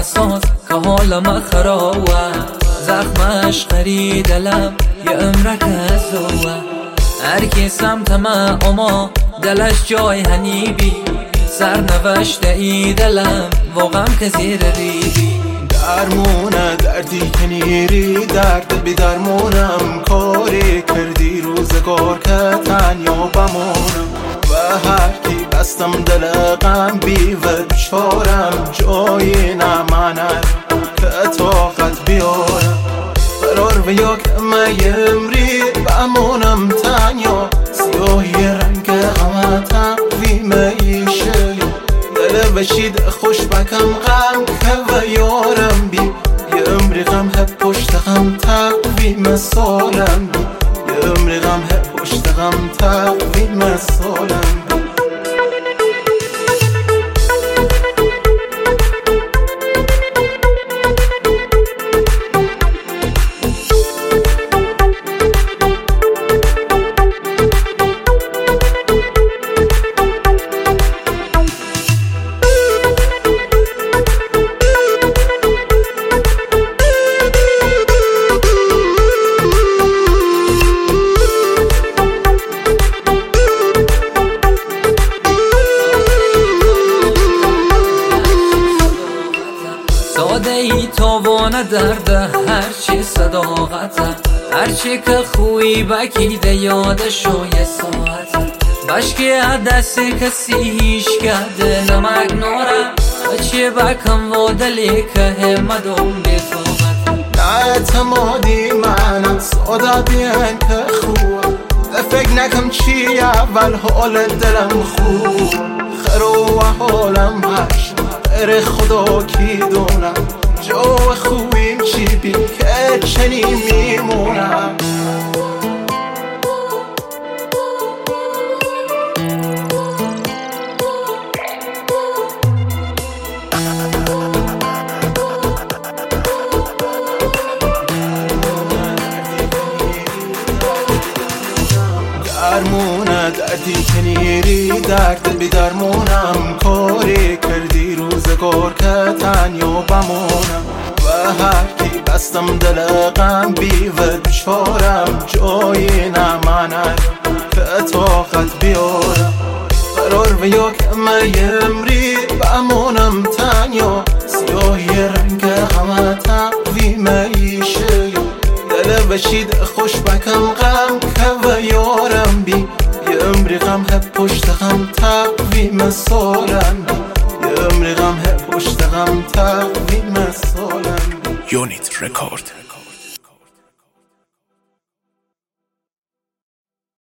ساز که حالم خرابه، زخمش خرید دلم یه عمرک زوه. هر کی سمتم اما دلش جای هنیبی، سرنوشت ای دلم واقعا که زیر ریبی. درمونه دردی که نیری درد بی درمونم، کاری کردی روزگار که تنیا بمونم. و هر کی بستم دل غم بی و بیچارم، جایی نمانه که طاقت بیارم. قرار به یک امری بمونم تنیا، سیاهی رنگ همه تقویم ایشه. دل بشید خوش بکم غم که و یارم بی، یه عمری غم هب پشت غم تقویم سالم بی، یه عمری غم هب پشت غم تقویم سالم بی. ساده ای تاوانه درده هرچی صداقته، هرچی که خوی بکیده یادشو یه ساعته. بشکی دستی کسی هیش کرده نمک نوره، چی بکم و دلی که همدون بیتوبت. اعتمادی منم ساده بیان که خوب، فکر نکم چی اول حال دلم خوب. خرو و حالم هشت غیر خدا کی دونم، جو خوبیم چی بی که چنین میمونم. درمونه دردی که نیری درد بی درمونم، کاری کردی روزگار که تنیا بمونم. و هر کی بستم دل غم بی و بیچارم، جایی نمانه که طاقت بیارم. قرار به یک امری بمونم تنیا، سیاهی رنگ همه تقویم ایشه. دل بشید خوش بکم غم که و یارم بی، یه عمری غم هب پشت غم تقویم سالم بی، یه عمری غم هب پشت غم تقویم سالم بی. یونیت رکورد.